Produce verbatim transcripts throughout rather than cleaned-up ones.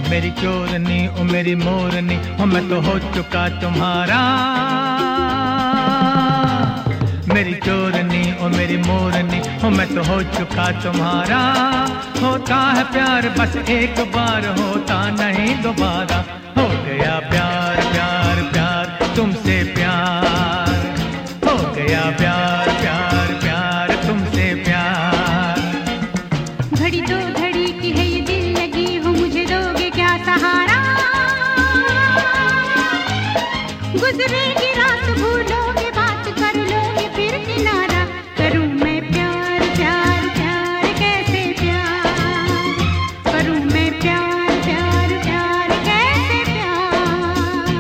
मेरी चोरनी ओ मेरी मोरनी हो मैं तो हो चुका तुम्हारा। मेरी चोरनी ओ मेरी मोरनी हो मैं तो हो चुका तुम्हारा। होता है प्यार बस एक बार, होता नहीं दोबारा। हो गया प्यार प्यार प्यार तुमसे प्यार, हो गया प्यार प्यार प्यार तुमसे प्यार। घड़ी दो घड़ी की है ये दिल लगी हो, मुझे दोगे क्या सहारा? गुजरेगी रात भूलोगे बात कर लोगे फिर किनारा। करूं मैं प्यार प्यार प्यार कैसे प्यार, करूं मैं प्यार प्यार प्यार कैसे प्यार।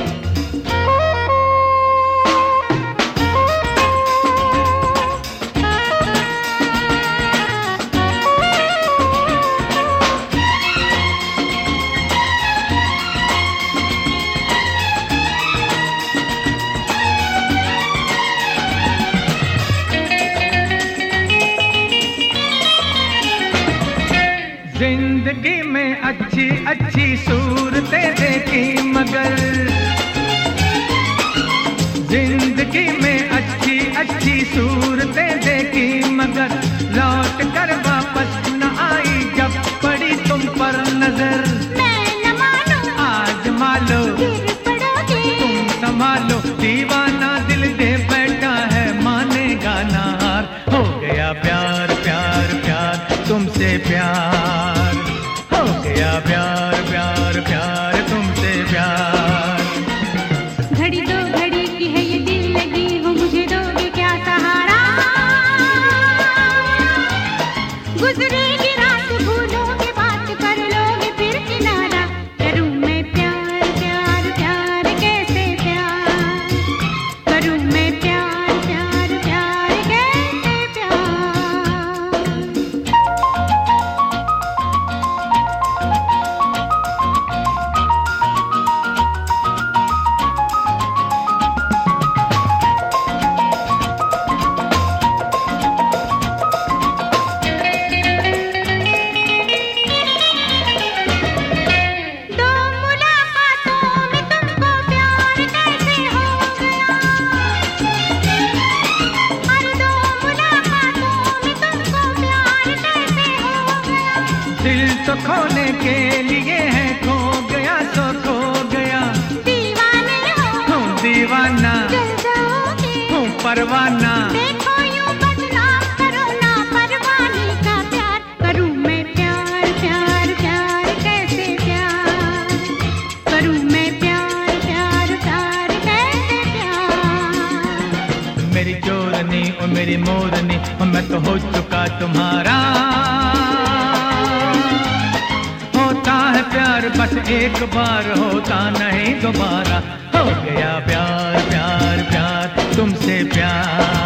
जिंदगी में अच्छी अच्छी सूरतें देखी मगर, जिंदगी में अच्छी अच्छी सूरतें देखी मगर लौट कर वापस न आई जब पड़ी तुम पर नजर। मैं न मानूं आज मालो गिर पड़ोगे, तुम संभालो दीवाना दिल दे बैठा है मानेगा ना हार। हो गया प्यार प्यार प्यार तुमसे प्यार, हो गया प्यार प्यार प्यार तुमसे प्यार। घड़ी दो घड़ी की है ये दिल लगी हो, मुझे दोगे क्या सहारा? गुजरेगी रात भूलोगे बात कर लोगे फिर किनारा। करूं मैं प्यार प्यार प्यार कैसे प्यार, करूं मैं प्यार प्यार प्यार कैसे प्यार। दो मुलाकातों में तुमको प्यार कैसे हो गया, हर दो मुलाकातों में तुमको प्यार कैसे हो गया। दिल तो खोने के लिए है, खो गया तो खो गया। दीवाने हो हूँ दीवाना जल जाओगे, हूँ परवाना। देखो यूं बदनाम करो ना परवाने का प्यार। करूं मैं प्यार प्यार प्यार कैसे प्यार, करूं मैं प्यार प्यार प्यार कैसे प्यार। मेरी चोरनी ओ मेरी मोरनी ओ मैं तो हो चुका तुम्हारा। होता है प्यार बस एक बार, होता नहीं दोबारा। हो गया प्यार प्यार प्यार तुमसे प्यार।